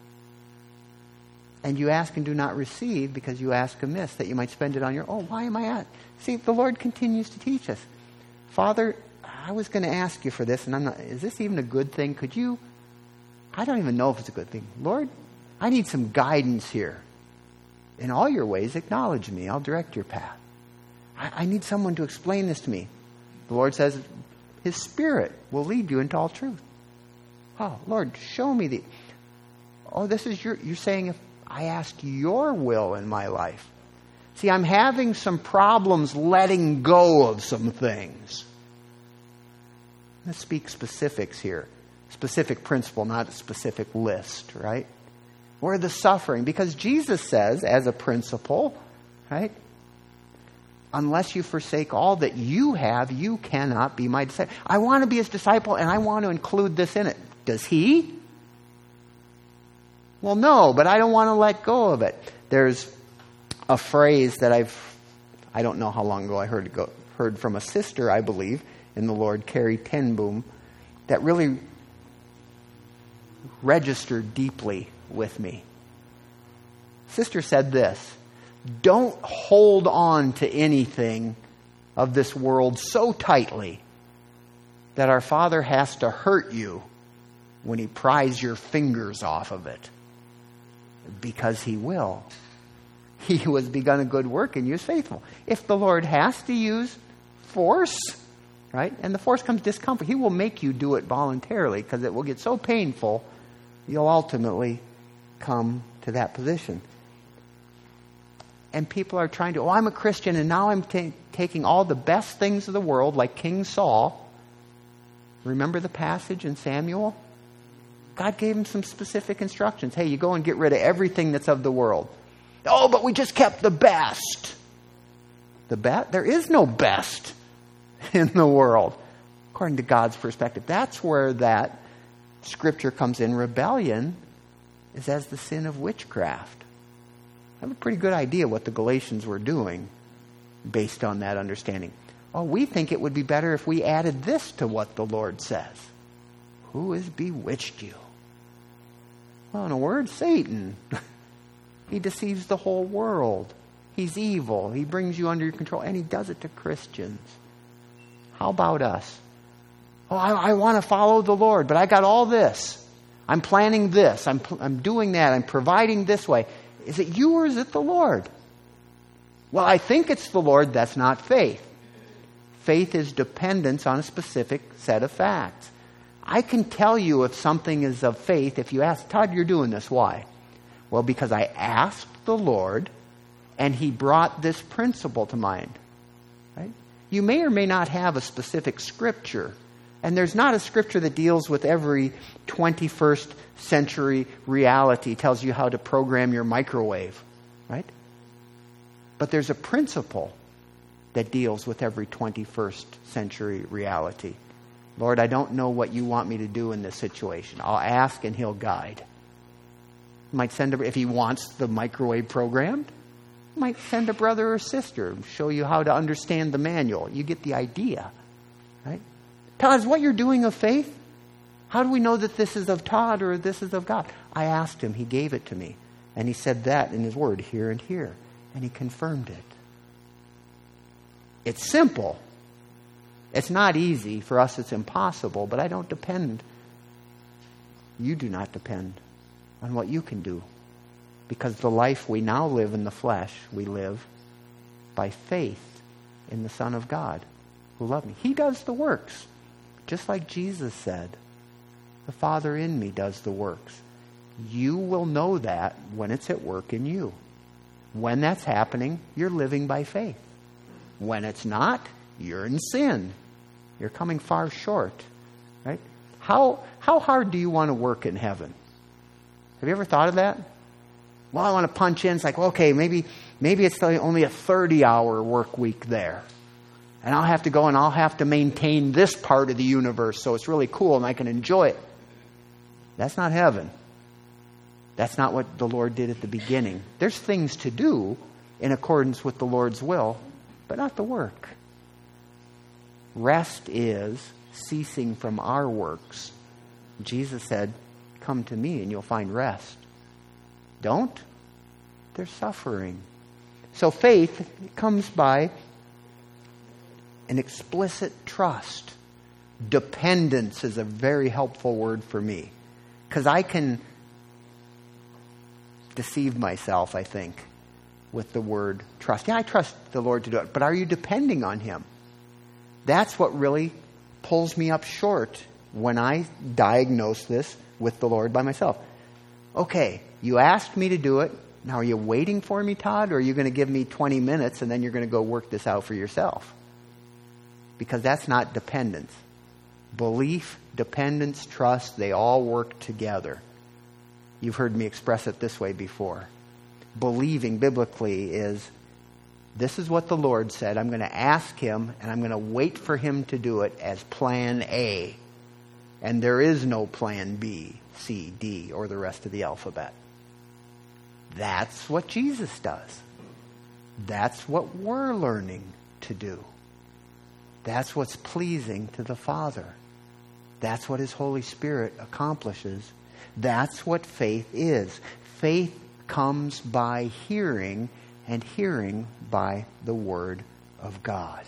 And you ask and do not receive because you ask amiss, that you might spend it on your, why am I at? See, the Lord continues to teach us. Father, I was going to ask you for this, and is this even a good thing? I don't even know if it's a good thing. Lord, I need some guidance here. In all your ways, acknowledge me. I'll direct your path. I need someone to explain this to me. The Lord says His Spirit will lead you into all truth. Oh, Lord, show me this is you're saying if I ask your will in my life. See, I'm having some problems letting go of some things. Let's speak specifics here. Specific principle, not a specific list, right? Or the suffering. Because Jesus says, as a principle, right? Unless you forsake all that you have, you cannot be my disciple. I want to be His disciple, and I want to include this in it. Does He? Well, no, but I don't want to let go of it. There's a phrase that I don't know how long ago I heard from a sister, I believe, in the Lord, Carrie Ten Boom, that really registered deeply with me. Sister said this: don't hold on to anything of this world so tightly that our Father has to hurt you when He pries your fingers off of it. Because He will. He who has begun a good work in you is faithful. If the Lord has to use force, right, and the force comes discomfort, He will make you do it voluntarily because it will get so painful, you'll ultimately come to that position. And people are trying to, I'm a Christian and now I'm taking all the best things of the world, like King Saul. Remember the passage in Samuel? God gave him some specific instructions. Hey, you go and get rid of everything that's of the world. Oh, but we just kept the best. There is no best in the world, according to God's perspective. That's where that scripture comes in. Rebellion is as the sin of witchcraft. I have a pretty good idea what the Galatians were doing based on that understanding. Oh, we think it would be better if we added this to what the Lord says. Who has bewitched you? Well, in a word, Satan. He deceives the whole world. He's evil. He brings you under your control, and he does it to Christians. How about us? Oh, I want to follow the Lord, but I got all this. I'm planning this. I'm doing that. I'm providing this way. Is it you or is it the Lord? Well, I think it's the Lord. That's not faith. Faith is dependence on a specific set of facts. I can tell you if something is of faith if you ask, Todd, you're doing this. Why? Well, because I asked the Lord, and He brought this principle to mind. Right? You may or may not have a specific scripture. And there's not a scripture that deals with every 21st century reality, tells you how to program your microwave. Right? But there's a principle that deals with every 21st century reality. Lord, I don't know what you want me to do in this situation. I'll ask and He'll guide. He might send if He wants the microwave programmed, He might send a brother or sister, show you how to understand the manual. You get the idea. Right? Todd, is what you're doing of faith? How do we know that this is of Todd or this is of God? I asked Him. He gave it to me. And He said that in His Word, here and here. And He confirmed it. It's simple. It's not easy. For us, it's impossible. But I don't depend. You do not depend on what you can do. Because the life we now live in the flesh, we live by faith in the Son of God who loved me. He does the works. Just like Jesus said, the Father in me does the works. You will know that when it's at work in you. When that's happening, you're living by faith. When it's not, you're in sin. You're coming far short. Right? How hard do you want to work in heaven? Have you ever thought of that? Well, I want to punch in. It's like, okay, maybe it's only a 30-hour work week there. And I'll have to go and I'll have to maintain this part of the universe so it's really cool and I can enjoy it. That's not heaven. That's not what the Lord did at the beginning. There's things to do in accordance with the Lord's will, but not the work. Rest is ceasing from our works. Jesus said, come to me and you'll find rest. Don't? There's suffering. So faith comes by an explicit trust. Dependence is a very helpful word for me. Because I can deceive myself, I think, with the word trust. Yeah, I trust the Lord to do it. But are you depending on Him? That's what really pulls me up short when I diagnose this with the Lord by myself. Okay, you asked me to do it. Now are you waiting for me, Todd? Or are you going to give me 20 minutes and then you're going to go work this out for yourself? Because that's not dependence. Belief, dependence, trust, they all work together. You've heard me express it this way before. Believing biblically is, this is what the Lord said. I'm going to ask Him and I'm going to wait for Him to do it as plan A. And there is no plan B, C, D, or the rest of the alphabet. That's what Jesus does. That's what we're learning to do. That's what's pleasing to the Father. That's what His Holy Spirit accomplishes. That's what faith is. Faith comes by hearing, and hearing by the Word of God.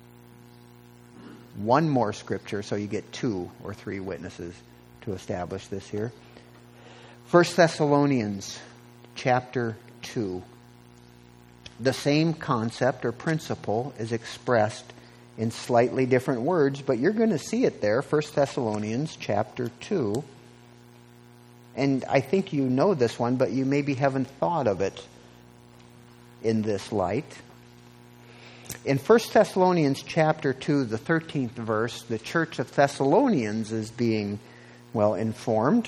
One more scripture, so you get 2 or 3 witnesses to establish this here. 1 Thessalonians chapter 2. The same concept or principle is expressed in slightly different words, but you're going to see it there. 1 Thessalonians chapter 2. And I think you know this one, but you maybe haven't thought of it in this light. In 1 Thessalonians chapter 2, the 13th verse, the church of Thessalonians is being, informed.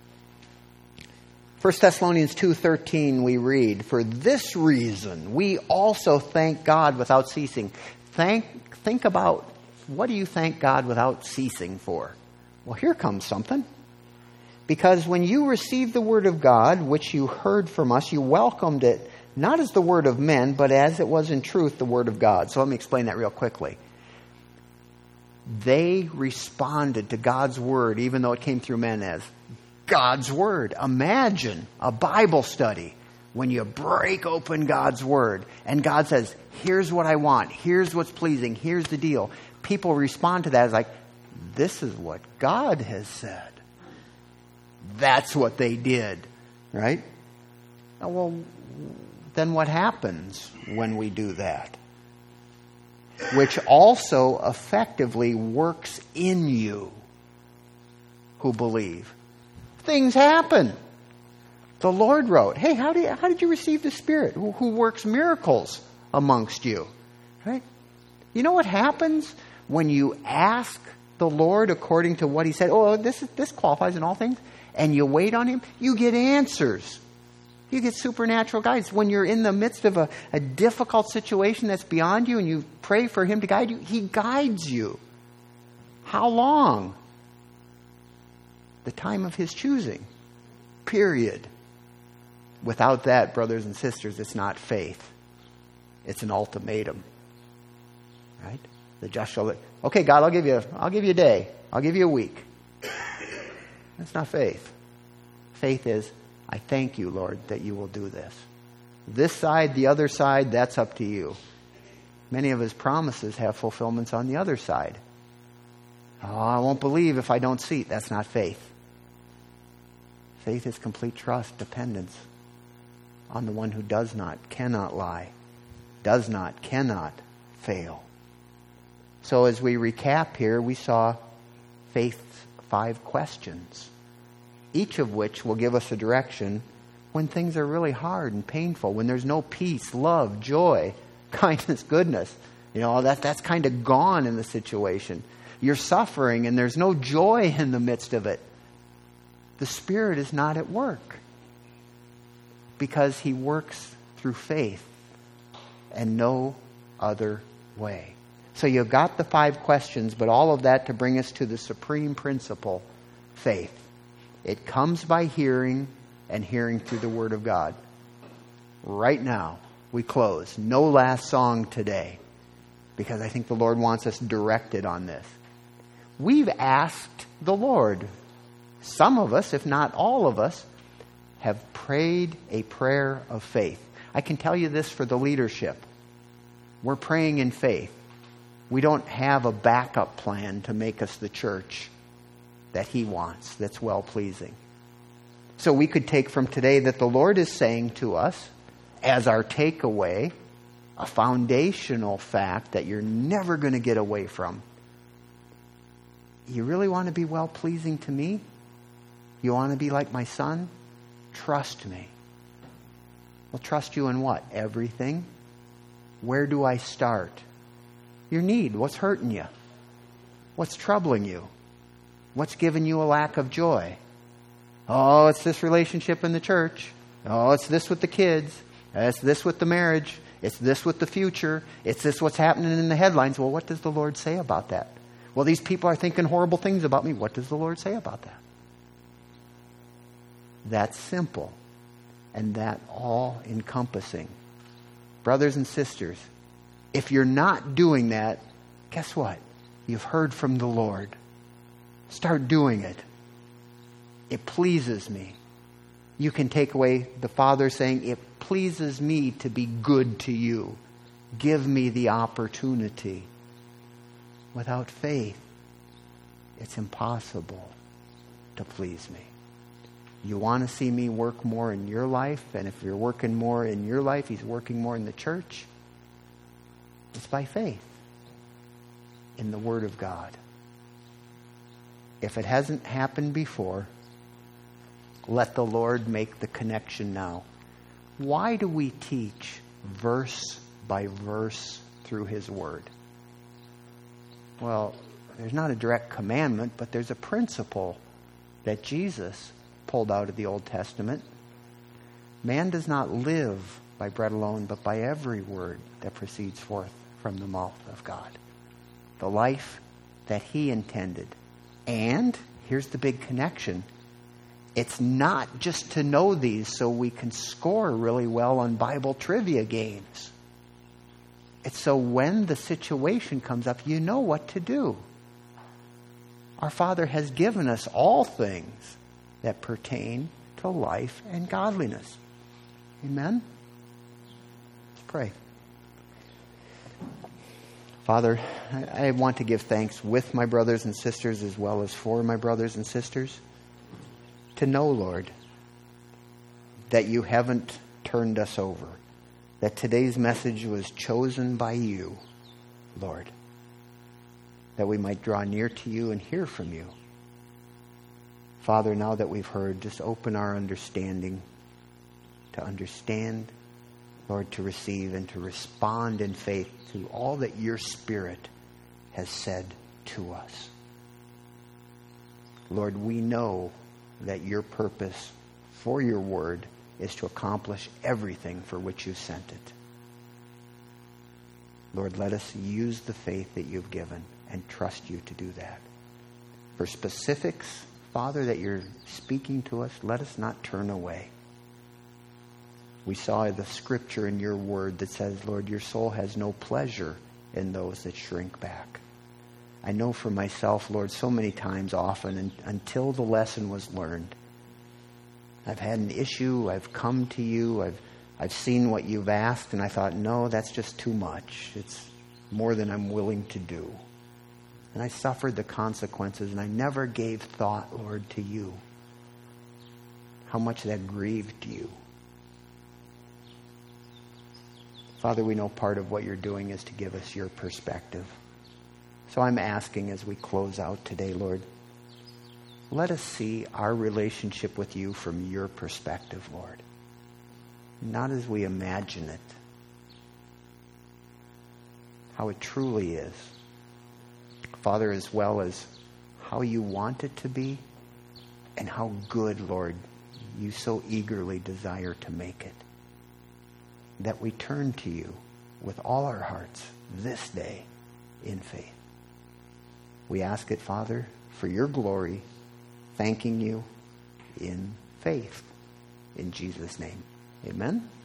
1 Thessalonians 2:13 we read, "For this reason we also thank God without ceasing." Think about, what do you thank God without ceasing for? Well, here comes something. Because when you received the word of God, which you heard from us, you welcomed it, not as the word of men, but as it was in truth the word of God. So let me explain that real quickly. They responded to God's word, even though it came through men, as God's word. Imagine a Bible study when you break open God's word and God says, here's what I want, here's what's pleasing, here's the deal. People respond to that as like, this is what God has said. That's what they did, right? Well, then what happens when we do that? which also effectively works in you who believe. Things happen. The Lord wrote, hey, how did you receive the Spirit who works miracles amongst you? Right? You know what happens when you ask the Lord according to what He said? Oh, this qualifies in all things. And you wait on Him, you get answers. You get supernatural guidance. When you're in the midst of a difficult situation that's beyond you and you pray for Him to guide you, He guides you. How long? The time of His choosing. Period. Without that, brothers and sisters, it's not faith. It's an ultimatum. Right? The just shall live. Okay, God, I'll give you a day. I'll give you a week. That's not faith. Faith is, I thank you, Lord, that you will do this. This side, the other side, that's up to you. Many of His promises have fulfillments on the other side. Oh, I won't believe if I don't see. That's not faith. Faith is complete trust, dependence on the one who does not, cannot lie, does not, cannot fail. So as we recap here, we saw faith's 5 questions, each of which will give us a direction when things are really hard and painful, when there's no peace, love, joy, kindness, goodness. That's kind of gone in the situation. You're suffering and there's no joy in the midst of it. The Spirit is not at work because He works through faith and no other way. So you've got the 5 questions, but all of that to bring us to the supreme principle, faith. It comes by hearing and hearing through the Word of God. Right now, we close. No last song today, because I think the Lord wants us directed on this. We've asked the Lord. Some of us, if not all of us, have prayed a prayer of faith. I can tell you this for the leadership. We're praying in faith. We don't have a backup plan to make us the church that He wants, that's well-pleasing. So we could take from today that the Lord is saying to us, as our takeaway, a foundational fact that you're never going to get away from. You really want to be well-pleasing to me? You want to be like my Son? Trust me. Well, trust you in what? Everything? Where do I start? Your need. What's hurting you? What's troubling you? What's giving you a lack of joy? Oh, it's this relationship in the church. Oh, it's this with the kids. It's this with the marriage. It's this with the future. It's this what's happening in the headlines. Well, what does the Lord say about that? Well, these people are thinking horrible things about me. What does the Lord say about that? That's simple. And that all-encompassing. Brothers and sisters, if you're not doing that, guess what? You've heard from the Lord. Start doing it. It pleases me. You can take away the Father saying, it pleases me to be good to you. Give me the opportunity. Without faith, it's impossible to please me. You want to see me work more in your life, and if you're working more in your life, He's working more in the church. It's by faith in the Word of God. If it hasn't happened before, let the Lord make the connection now. Why do we teach verse by verse through His Word? Well, there's not a direct commandment, but there's a principle that Jesus pulled out of the Old Testament. Man does not live by bread alone, but by every word that proceeds forth from the mouth of God. The life that He intended. And, here's the big connection, it's not just to know these so we can score really well on Bible trivia games. It's so when the situation comes up, you know what to do. Our Father has given us all things that pertain to life and godliness. Amen? Let's pray. Father, I want to give thanks with my brothers and sisters as well as for my brothers and sisters to know, Lord, that You haven't turned us over, that today's message was chosen by You Lord, that we might draw near to you and hear from you. Father, now that we've heard, just open our understanding to understand, Lord, to receive and to respond in faith to all that your Spirit has said to us. Lord, we know that your purpose for your word is to accomplish everything for which you sent it. Lord, let us use the faith that you've given and trust you to do that. For specifics, Father, that you're speaking to us, let us not turn away. We saw the scripture in your word that says, Lord, your soul has no pleasure in those that shrink back. I know for myself, Lord, so many times often, and until the lesson was learned, I've had an issue, I've come to you, I've seen what you've asked, and I thought, no, that's just too much. It's more than I'm willing to do. And I suffered the consequences, and I never gave thought, Lord, to you. How much that grieved you. Father, we know part of what you're doing is to give us your perspective. So I'm asking as we close out today, Lord, let us see our relationship with you from your perspective, Lord. Not as we imagine it. How it truly is. Father, as well as how you want it to be and how good, Lord, you so eagerly desire to make it. That we turn to you with all our hearts this day in faith. We ask it, Father, for your glory, thanking you in faith. In Jesus' name, amen.